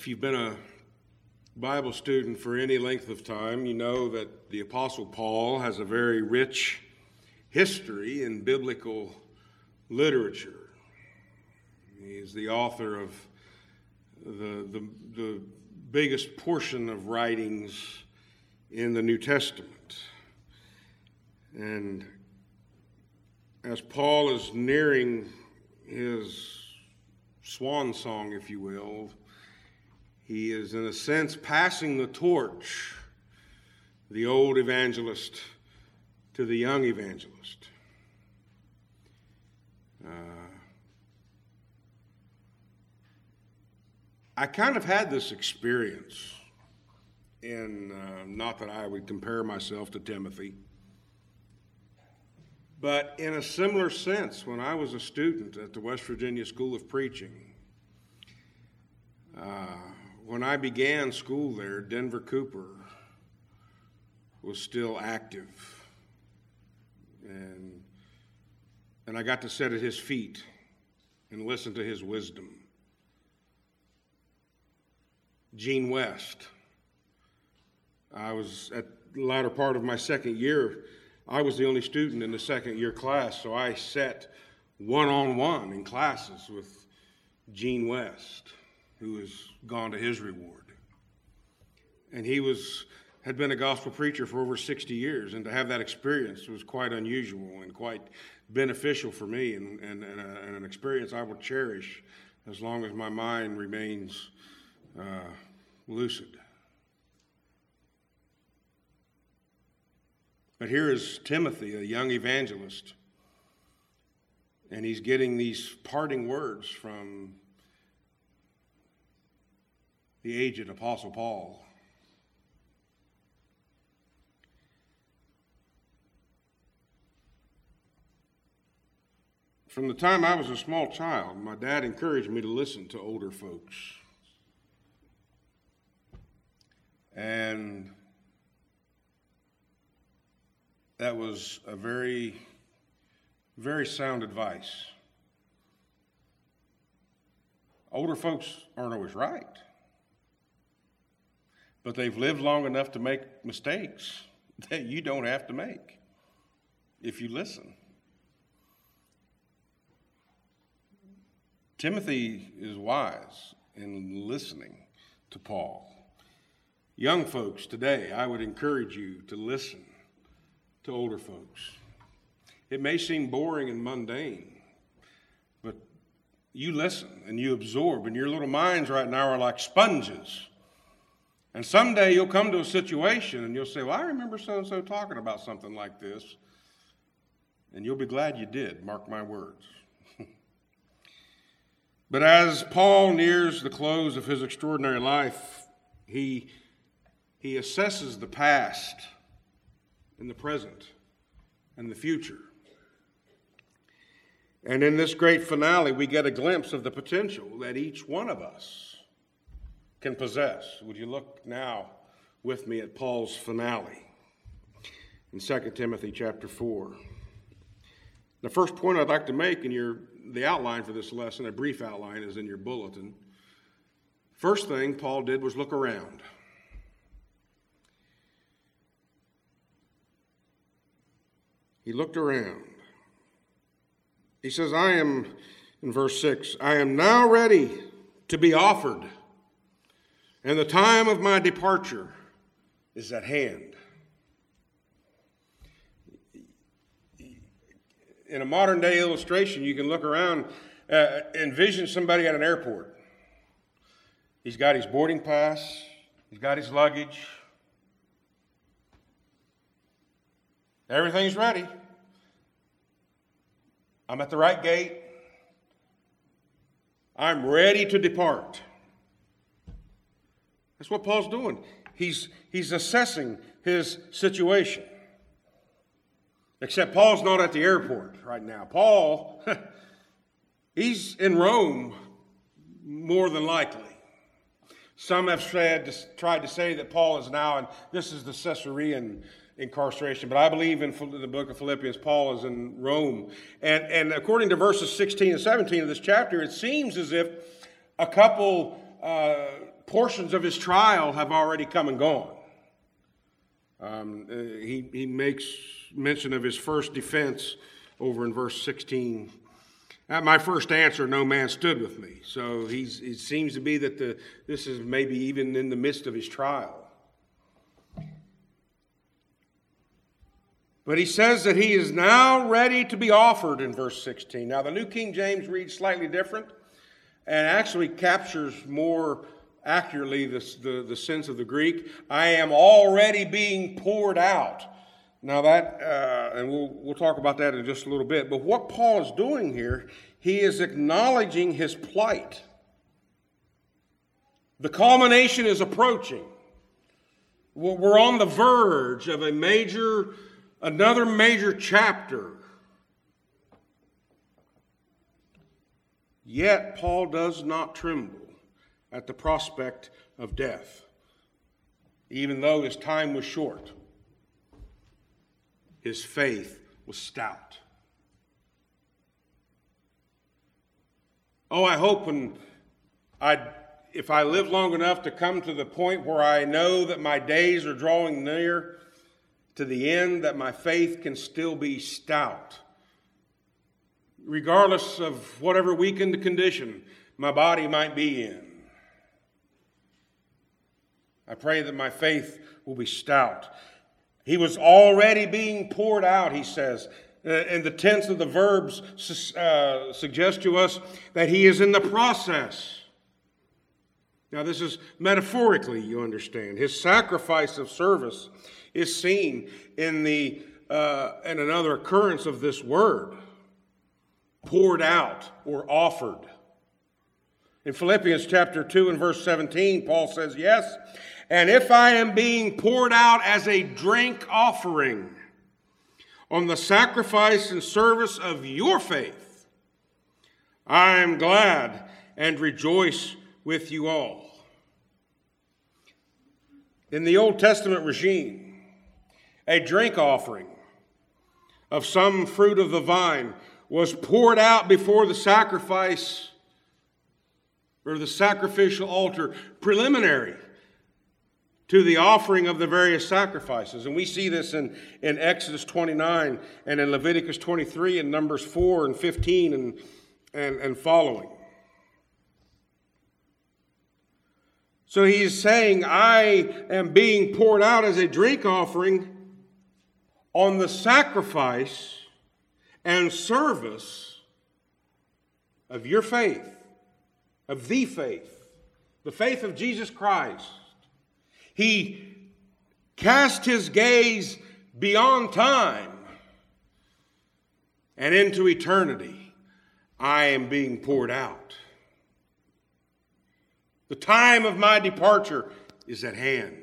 If you've been a Bible student for any length of time, you know that the Apostle Paul has a very rich history in biblical literature. He is the author of the biggest portion of writings in the New Testament. And as Paul is nearing his swan song, if you will, he is, in a sense, passing the torch, the old evangelist to the young evangelist. I kind of had this experience, in not that I would compare myself to Timothy, but in a similar sense, when I was a student at the West Virginia School of Preaching. When I began school there, Denver Cooper was still active. And I got to sit at his feet and listen to his wisdom. Gene West. I was at the latter part of my second year. I was the only student in the second year class, so I sat one-on-one in classes with Gene West, who has gone to his reward. And he had been a gospel preacher for over 60 years, and to have that experience was quite unusual and quite beneficial for me, and an experience I will cherish as long as my mind remains lucid. But here is Timothy, a young evangelist, and he's getting these parting words from the aged Apostle Paul. From the time I was a small child, my dad encouraged me to listen to older folks. And that was a very, very sound advice. Older folks aren't always right, but they've lived long enough to make mistakes that you don't have to make if you listen. Timothy is wise in listening to Paul. Young folks today, I would encourage you to listen to older folks. It may seem boring and mundane, but you listen and you absorb, and your little minds right now are like sponges. And someday you'll come to a situation and you'll say, well, I remember so-and-so talking about something like this. And you'll be glad you did, mark my words. But as Paul nears the close of his extraordinary life, he assesses the past and the present and the future. And in this great finale, we get a glimpse of the potential that each one of us can possess. Would you look now with me at Paul's finale in 2 Timothy chapter 4. The first point I'd like to make in the outline for this lesson, a brief outline, is in your bulletin. First thing Paul did was look around. He looked around. He says, in verse 6, I am now ready to be offered, and the time of my departure is at hand. In a modern day illustration, you can look around, envision somebody at an airport. He's got his boarding pass, he's got his luggage. Everything's ready. I'm at the right gate. I'm ready to depart. That's what Paul's doing. He's assessing his situation. Except Paul's not at the airport right now. Paul, he's in Rome more than likely. Some have tried to say that Paul is now, and this is the Caesarean incarceration, but I believe in the book of Philippians, Paul is in Rome. And according to verses 16 and 17 of this chapter, it seems as if a couple portions of his trial have already come and gone. He makes mention of his first defense over in verse 16. At my first answer, no man stood with me. So it seems to be that this is maybe even in the midst of his trial. But he says that he is now ready to be offered in verse 16. Now, the New King James reads slightly different and actually captures more accurately the sense of the Greek. I am already being poured out. Now that, and we'll talk about that in just a little bit, but what Paul is doing here, he is acknowledging his plight. The culmination is approaching. We're on the verge of another major chapter. Yet Paul does not tremble at the prospect of death, even though his time was short. His faith was stout. Oh, I hope if I live long enough to come to the point where I know that my days are drawing near to the end, that my faith can still be stout. Regardless of whatever weakened condition my body might be in. I pray that my faith will be stout. He was already being poured out, he says. And the tense of the verbs suggest to us that he is in the process. Now, this is metaphorically, you understand. His sacrifice of service is seen in another occurrence of this word, poured out or offered. In Philippians chapter 2 and verse 17, Paul says, yes, and if I am being poured out as a drink offering on the sacrifice and service of your faith, I am glad and rejoice with you all. In the Old Testament regime, a drink offering of some fruit of the vine was poured out before the sacrifice or the sacrificial altar, preliminary to the offering of the various sacrifices. And we see this in Exodus 29 and in Leviticus 23 and Numbers 4 and 15 and following. So he's saying, I am being poured out as a drink offering on the sacrifice and service of your faith, of the faith of Jesus Christ. He cast his gaze beyond time and into eternity. I am being poured out. The time of my departure is at hand.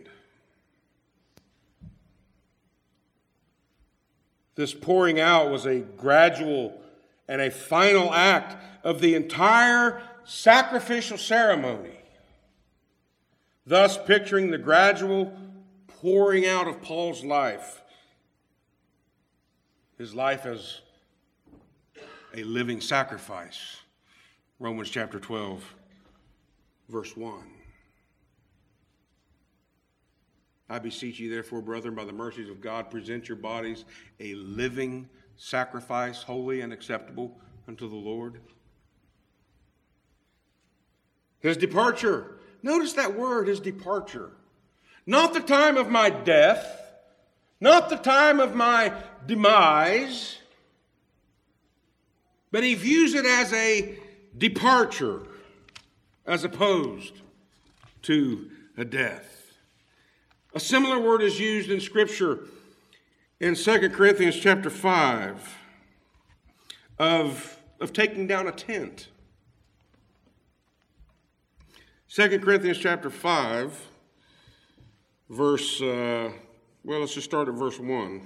This pouring out was a gradual and a final act of the entire sacrificial ceremony, thus picturing the gradual pouring out of Paul's life, his life as a living sacrifice. Romans chapter 12, verse 1. I beseech you, therefore, brethren, by the mercies of God, present your bodies a living sacrifice, holy and acceptable unto the Lord. His departure. Notice that word, his departure. Not the time of my death, not the time of my demise, but he views it as a departure as opposed to a death. A similar word is used in Scripture in 2 Corinthians chapter 5 of taking down a tent. 2 Corinthians chapter 5, verse, let's just start at verse 1.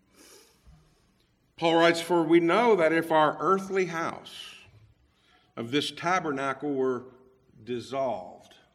Paul writes, for we know that if our earthly house of this tabernacle were dissolved,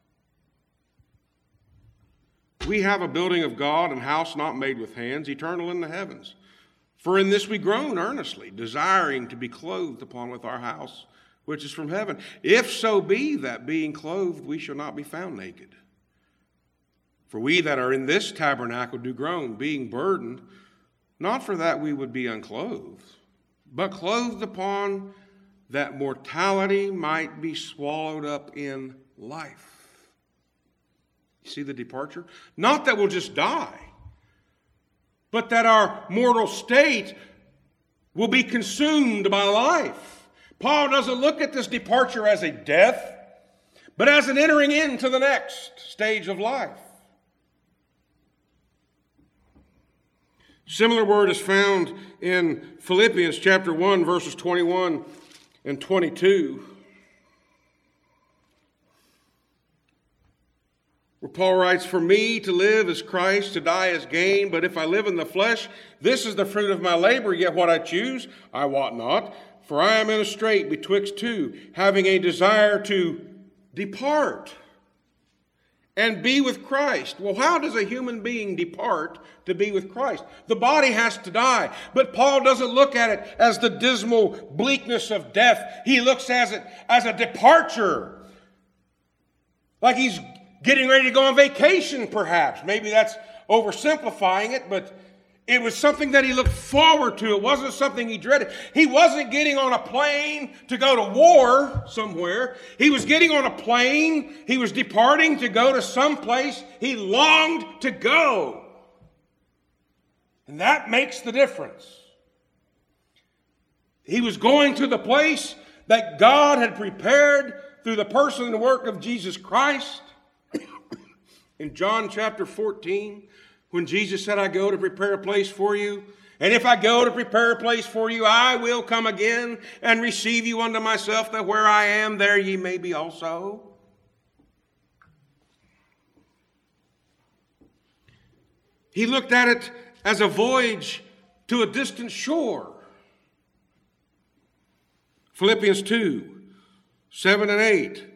we have a building of God and house not made with hands, eternal in the heavens. For in this we groan earnestly, desiring to be clothed upon with our house, which is from heaven. If so be that being clothed we shall not be found naked. For we that are in this tabernacle do groan, being burdened, not for that we would be unclothed, but clothed upon, that mortality might be swallowed up in life. You see the departure? Not that we'll just die, but that our mortal state will be consumed by life. Paul doesn't look at this departure as a death, but as an entering into the next stage of life. Similar word is found in Philippians chapter 1, verses 21 and 22, where Paul writes, "For me to live is Christ, to die is gain. But if I live in the flesh, this is the fruit of my labor. Yet what I choose, I wot not. For I am in a strait betwixt two, having a desire to depart and be with Christ." Well, how does a human being depart to be with Christ? The body has to die. But Paul doesn't look at it as the dismal bleakness of death. He looks at it as a departure. Like he's getting ready to go on vacation, perhaps. Maybe that's oversimplifying it, but it was something that he looked forward to. It wasn't something he dreaded. He wasn't getting on a plane to go to war somewhere. He was getting on a plane. He was departing to go to some place he longed to go. And that makes the difference. He was going to the place that God had prepared through the person and work of Jesus Christ. In John chapter 14, when Jesus said, "I go to prepare a place for you, and if I go to prepare a place for you, I will come again and receive you unto myself, that where I am, there ye may be also." He looked at it as a voyage to a distant shore. Philippians 2, 7 and 8.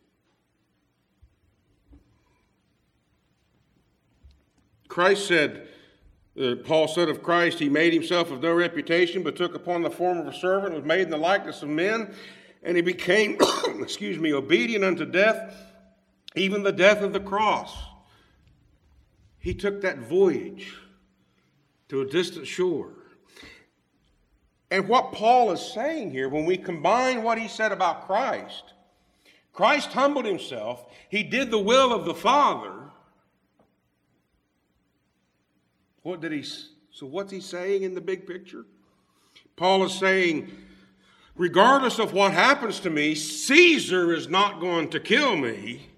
Paul said of Christ, "He made himself of no reputation, but took upon the form of a servant, was made in the likeness of men, and he became, obedient unto death, even the death of the cross." He took that voyage to a distant shore. And what Paul is saying here, when we combine what he said about Christ, Christ humbled himself. He did the will of the Father. So what's he saying in the big picture? Paul is saying, regardless of what happens to me, Caesar is not going to kill me.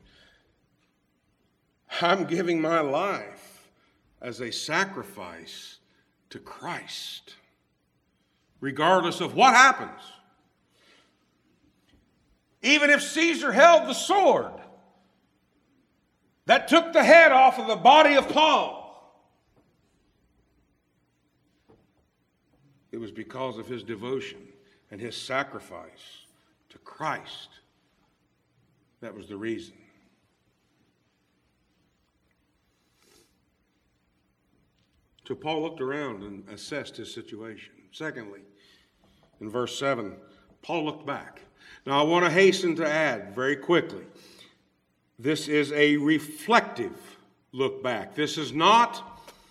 I'm giving my life as a sacrifice to Christ, regardless of what happens. Even if Caesar held the sword that took the head off of the body of Paul, it was because of his devotion and his sacrifice to Christ. That was the reason. So Paul looked around and assessed his situation. Secondly, in verse 7, Paul looked back. Now I want to hasten to add very quickly, this is a reflective look back. This is not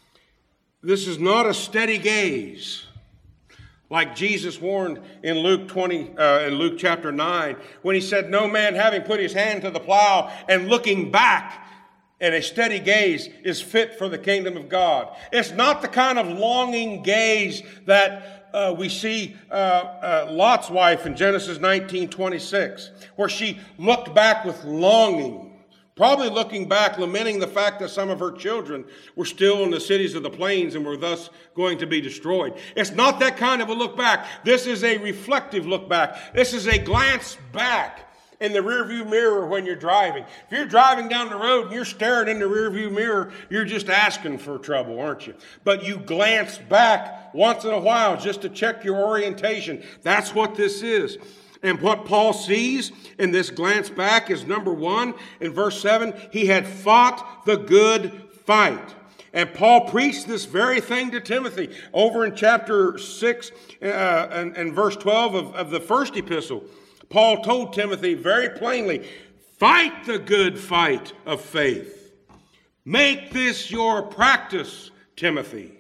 a steady gaze, like Jesus warned in Luke chapter 9, when he said, "No man having put his hand to the plow and looking back in a steady gaze is fit for the kingdom of God." It's not the kind of longing gaze that we see Lot's wife in Genesis 19:26, where she looked back with longing. Probably looking back, lamenting the fact that some of her children were still in the cities of the plains and were thus going to be destroyed. It's not that kind of a look back. This is a reflective look back. This is a glance back in the rearview mirror when you're driving. If you're driving down the road and you're staring in the rearview mirror, you're just asking for trouble, aren't you? But you glance back once in a while just to check your orientation. That's what this is. And what Paul sees in this glance back is, number one, in verse 7, he had fought the good fight. And Paul preached this very thing to Timothy over in chapter 6 and verse 12 of the first epistle. Paul told Timothy very plainly, fight the good fight of faith. Make this your practice, Timothy.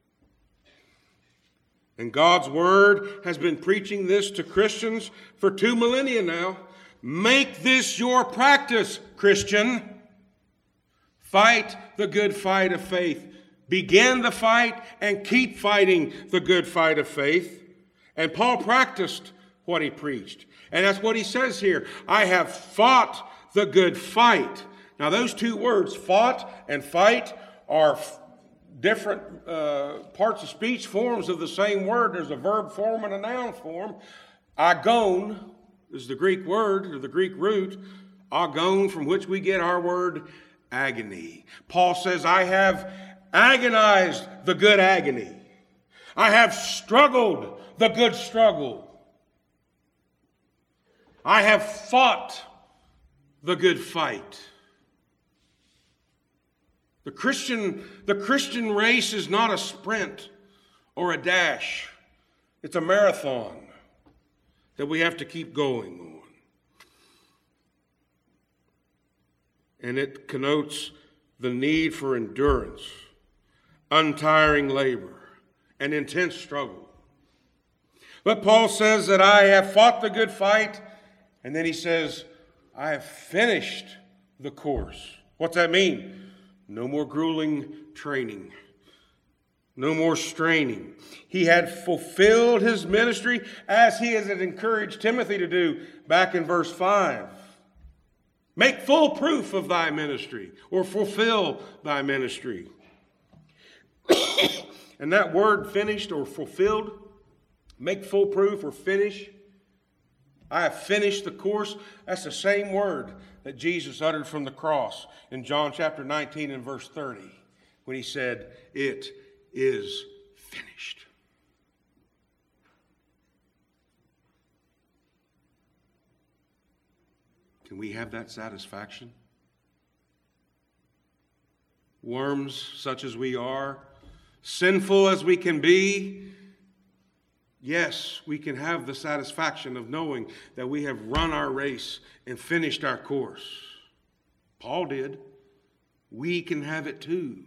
And God's Word has been preaching this to Christians for 2 millennia now. Make this your practice, Christian. Fight the good fight of faith. Begin the fight and keep fighting the good fight of faith. And Paul practiced what he preached. And that's what he says here. I have fought the good fight. Now those two words, fought and fight, are different parts of speech, forms of the same word. There's a verb form and a noun form. Agon is the Greek word, or the Greek root. Agon, from which we get our word agony. Paul says, I have agonized the good agony. I have struggled the good struggle. I have fought the good fight. The Christian race is not a sprint or a dash. It's a marathon that we have to keep going on. And it connotes the need for endurance, untiring labor, and intense struggle. But Paul says that I have fought the good fight, and then he says, I have finished the course. What's that mean? No more grueling training. No more straining. He had fulfilled his ministry as he has encouraged Timothy to do back in verse 5. Make full proof of thy ministry, or fulfill thy ministry. And that word finished or fulfilled, make full proof or finish. I have finished the course. That's the same word that Jesus uttered from the cross in John chapter 19 and verse 30 when he said, it is finished. Can we have that satisfaction? Worms such as we are, sinful as we can be, yes, we can have the satisfaction of knowing that we have run our race and finished our course. Paul did. We can have it too.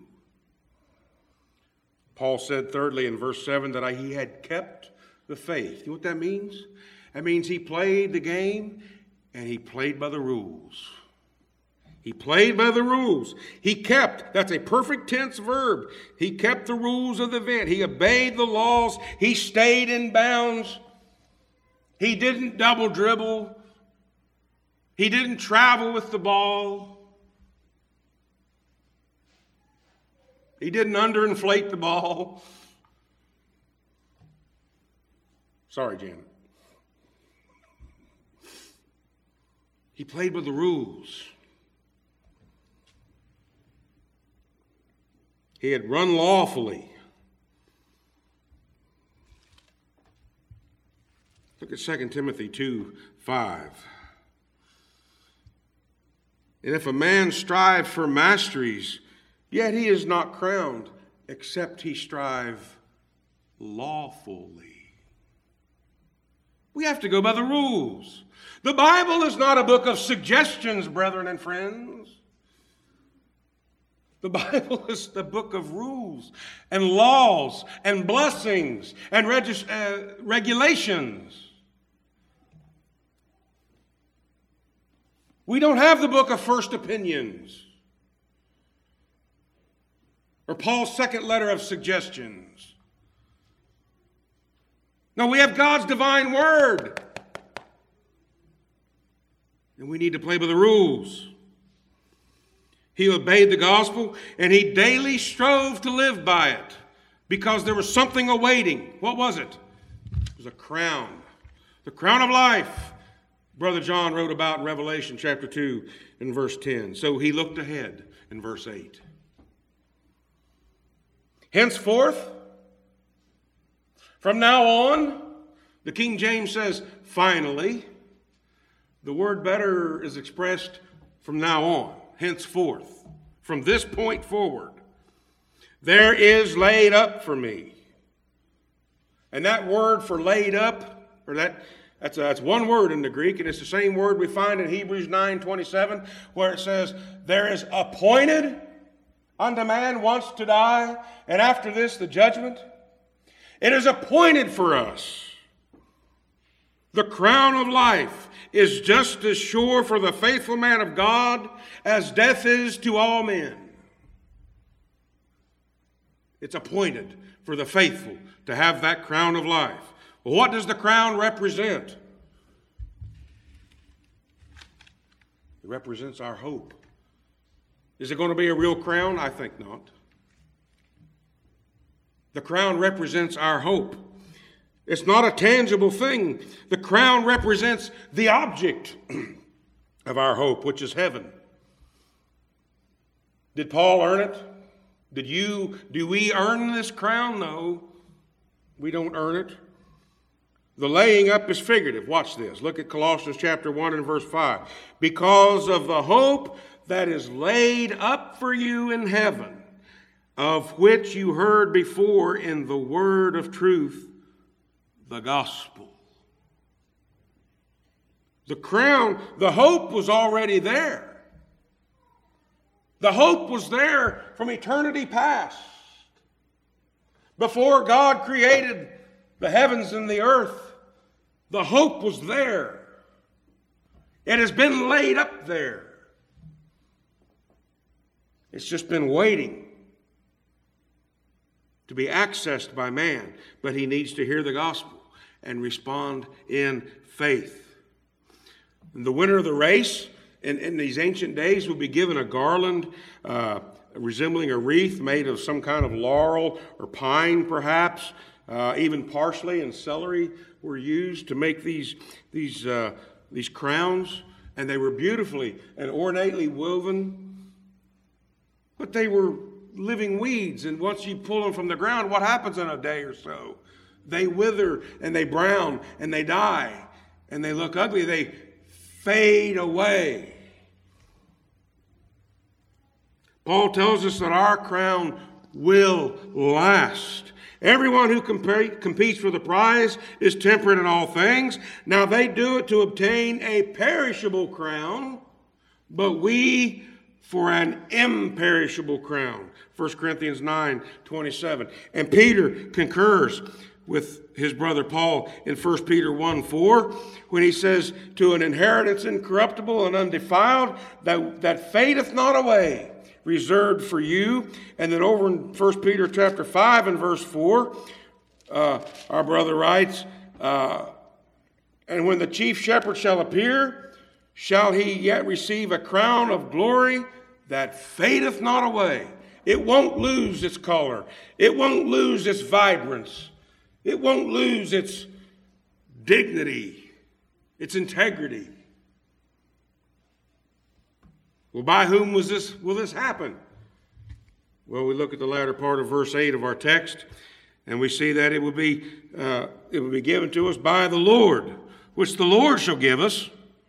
Paul said thirdly in verse 7 that he had kept the faith. You know what that means? That means he played the game and he played by the rules. He played by the rules. He kept, that's a perfect tense verb. He kept the rules of the event. He obeyed the laws. He stayed in bounds. He didn't double dribble. He didn't travel with the ball. He didn't underinflate the ball. Sorry, Janet. He played by the rules. He had run lawfully. Look at 2 Timothy 2:5. And if a man strive for masteries, yet he is not crowned, except he strive lawfully. We have to go by the rules. The Bible is not a book of suggestions, brethren and friends. The Bible is the book of rules and laws and blessings and regulations. We don't have the book of first opinions or Paul's second letter of suggestions. No, we have God's divine word. And we need to play by the rules. He obeyed the gospel, and he daily strove to live by it because there was something awaiting. What was it? It was a crown. The crown of life, Brother John wrote about in Revelation chapter 2 and verse 10. So he looked ahead in verse 8. Henceforth, from now on, the King James says, finally. The word better is expressed from now on, henceforth, from this point forward. There is laid up for me. And that word for laid up, or that That's one word in the Greek, and it's the same word we find in Hebrews 9:27, where it says, there is appointed unto man once to die, and after this the judgment. It is appointed for us. The crown of life is just as sure for the faithful man of God as death is to all men. It's appointed for the faithful to have that crown of life. Well, what does the crown represent? It represents our hope. Is it going to be a real crown? I think not. The crown represents our hope. It's not a tangible thing. The crown represents the object of our hope, which is heaven. Did Paul earn it? Do we earn this crown? No, we don't earn it. The laying up is figurative. Watch this. Look at Colossians chapter 1 and verse 5. Because of the hope that is laid up for you in heaven, of which you heard before in the word of truth, the gospel. The crown, the hope was already there. The hope was there from eternity past. Before God created the heavens and the earth, the hope was there. It has been laid up there. It's just been waiting to be accessed by man, but he needs to hear the gospel and respond in faith. And the winner of the race in these ancient days would be given a garland resembling a wreath made of some kind of laurel or pine, perhaps. Even parsley and celery were used to make these crowns, and they were beautifully and ornately woven. But they were living weeds, and once you pull them from the ground, what happens in a day or so? They wither and they brown and they die and they look ugly. They fade away. Paul tells us that our crown will last. Everyone who competes for the prize is temperate in all things. Now they do it to obtain a perishable crown, but we for an imperishable crown. 1 Corinthians 9:27. And Peter concurs with his brother Paul in 1 Peter 1:4 when he says, to an inheritance incorruptible and undefiled that fadeth not away, reserved for you. And then over in 1 Peter chapter 5 and verse 4, our brother writes, and when the chief shepherd shall appear, shall he yet receive a crown of glory that fadeth not away. It won't lose its color. It won't lose its vibrance. It won't lose its dignity, its integrity. Well, by whom will this happen? Well, we look at the latter part of verse 8 of our text, and we see that it will be given to us by the Lord, which the Lord shall give us,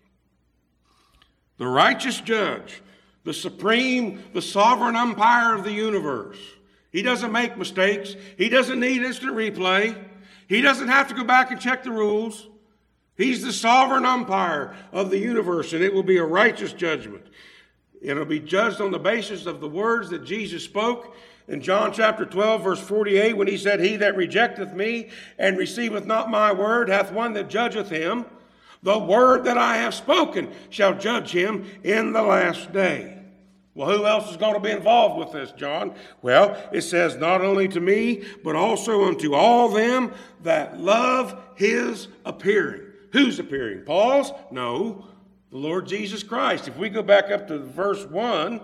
the righteous judge, the supreme, the sovereign umpire of the universe. He doesn't make mistakes. He doesn't need instant replay. He doesn't have to go back and check the rules. He's the sovereign umpire of the universe, and it will be a righteous judgment. It'll be judged on the basis of the words that Jesus spoke in John chapter 12, verse 48, when he said, he that rejecteth me and receiveth not my word hath one that judgeth him. The word that I have spoken shall judge him in the last day. Well, who else is going to be involved with this, John? Well, it says, not only to me, but also unto all them that love his appearing. Who's appearing? Paul's? No, the Lord Jesus Christ. If we go back up to verse 1,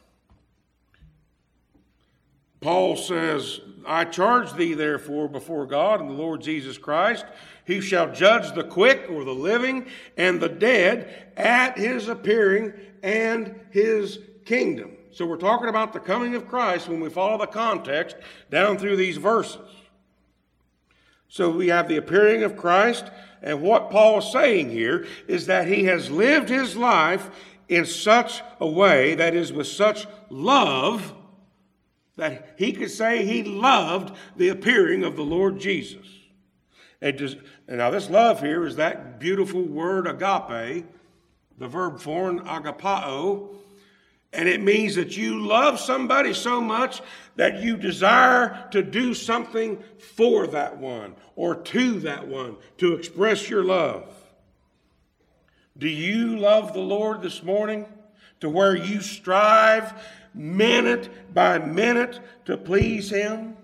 Paul says, I charge thee therefore before God and the Lord Jesus Christ, who shall judge the quick or the living and the dead at his appearing and his kingdom. So we're talking about the coming of Christ when we follow the context down through these verses. So we have the appearing of Christ, and what Paul is saying here is that he has lived his life in such a way, that is with such love, that he could say he loved the appearing of the Lord Jesus. And now this love here is that beautiful word agape, the verb form agapao, and it means that you love somebody so much that you desire to do something for that one or to that one to express your love. Do you love the Lord this morning to where you strive minute by minute to please Him?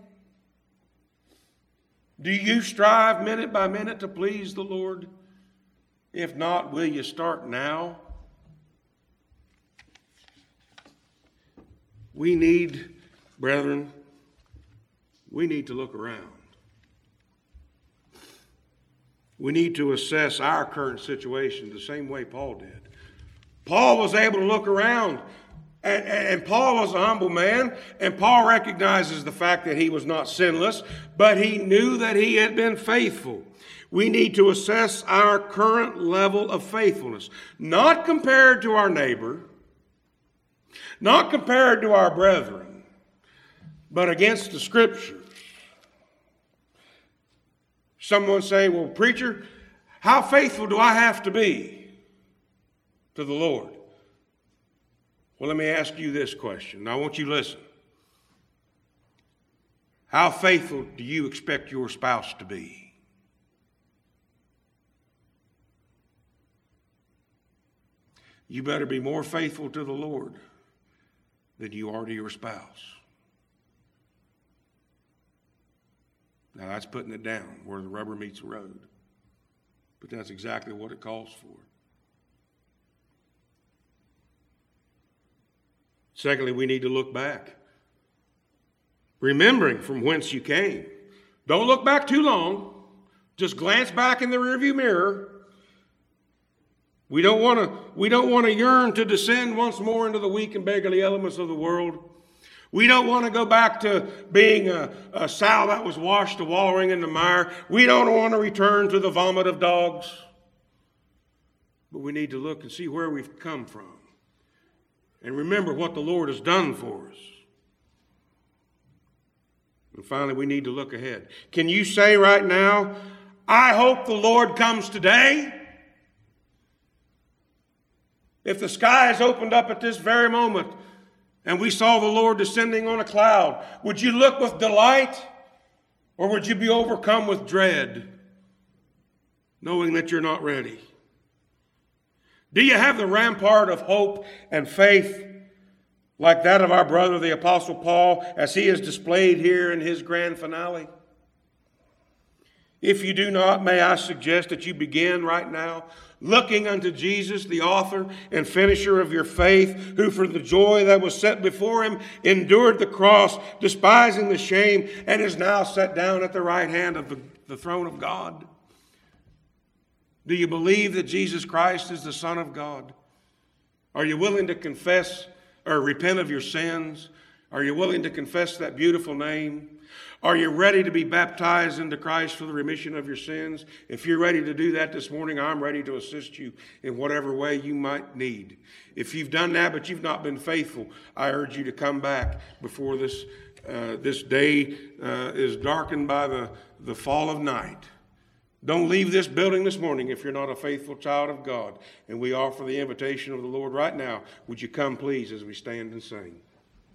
Do you strive minute by minute to please the Lord? If not, will you start now? We need, brethren, we need to look around. We need to assess our current situation the same way Paul did. Paul was able to look around, and Paul was a humble man, and Paul recognizes the fact that he was not sinless, but he knew that he had been faithful. We need to assess our current level of faithfulness, not compared to our neighbor, not compared to our brethren, but against the Scriptures. Someone say, well, preacher, how faithful do I have to be to the Lord? Well, let me ask you this question. Now, I want you to listen. How faithful do you expect your spouse to be? You better be more faithful to the Lord than you are to your spouse. Now, that's putting it down where the rubber meets the road. But that's exactly what it calls for. Secondly, we need to look back, remembering from whence you came. Don't look back too long. Just glance back in the rearview mirror. We don't want to yearn to descend once more into the weak and beggarly elements of the world. We don't want to go back to being a sow that was washed to wallowing in the mire. We don't want to return to the vomit of dogs. But we need to look and see where we've come from. And remember what the Lord has done for us. And finally, we need to look ahead. Can you say right now, I hope the Lord comes today? If the skies opened up at this very moment and we saw the Lord descending on a cloud, would you look with delight or would you be overcome with dread, knowing that you're not ready? Do you have the rampart of hope and faith like that of our brother, the Apostle Paul, as he is displayed here in his grand finale? If you do not, may I suggest that you begin right now looking unto Jesus, the author and finisher of your faith, who for the joy that was set before him endured the cross, despising the shame, and is now set down at the right hand of the throne of God. Do you believe that Jesus Christ is the Son of God? Are you willing to confess or repent of your sins? Are you willing to confess that beautiful name? Are you ready to be baptized into Christ for the remission of your sins? If you're ready to do that this morning, I'm ready to assist you in whatever way you might need. If you've done that but you've not been faithful, I urge you to come back before this day is darkened by the fall of night. Don't leave this building this morning if you're not a faithful child of God. And we offer the invitation of the Lord right now. Would you come, please, as we stand and sing?